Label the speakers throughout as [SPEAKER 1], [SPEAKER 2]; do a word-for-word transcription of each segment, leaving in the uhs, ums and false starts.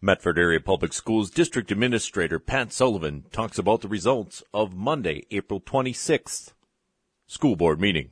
[SPEAKER 1] Medford Area Public Schools District Administrator Pat Sullivan talks about the results of Monday, April twenty-sixth, school board meeting.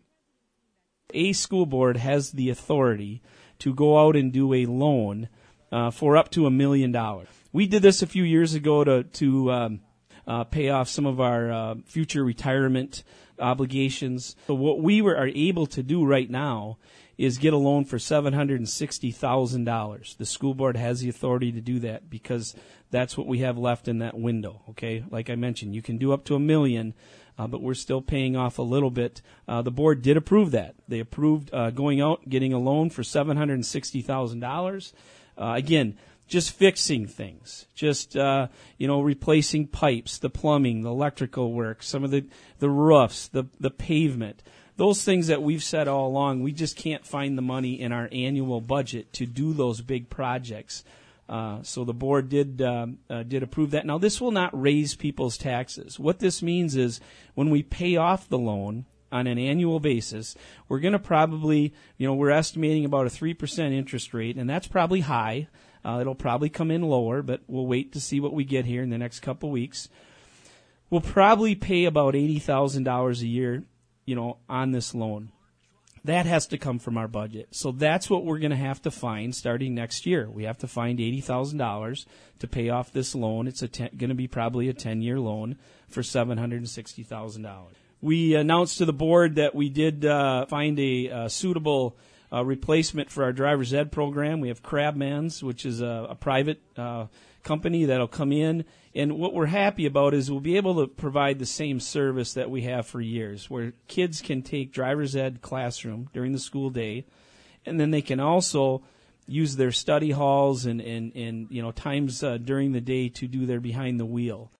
[SPEAKER 2] A school board has the authority to go out and do a loan uh, for up to a million dollars. We did this a few years ago to to um, uh, pay off some of our uh, future retirement obligations. So what we were, are able to do right now is get a loan for seven hundred sixty thousand dollars. The school board has the authority to do that because that's what we have left in that window, okay? Like I mentioned, you can do up to a million, uh, but we're still paying off a little bit. Uh, the board did approve that. They approved uh, going out, getting a loan for seven hundred sixty thousand dollars. Uh, again, just fixing things, just, uh, you know, replacing pipes, the plumbing, the electrical work, some of the, the roofs, the, the pavement. Those things that we've said all along, we just can't find the money in our annual budget to do those big projects. Uh, so the board did um, uh, did approve that. Now, this will not raise people's taxes. What this means is when we pay off the loan on an annual basis, we're going to probably, you know, we're estimating about a three percent interest rate, and that's probably high. Uh, it'll probably come in lower, but we'll wait to see what we get here in the next couple weeks. We'll probably pay about eighty thousand dollars a year, you know, on this loan. That has to come from our budget. So that's what we're going to have to find starting next year. We have to find eighty thousand dollars to pay off this loan. It's a ten, going to be probably a ten-year loan for seven hundred sixty thousand dollars. We announced to the board that we did uh, find a, a suitable uh, replacement for our driver's ed program. We have Crabman's, which is a, a private uh, company that'll come in. And what we're happy about is we'll be able to provide the same service that we have for years, where kids can take driver's ed classroom during the school day, and then they can also use their study halls and, and, and you know times uh, during the day to do their behind the wheel.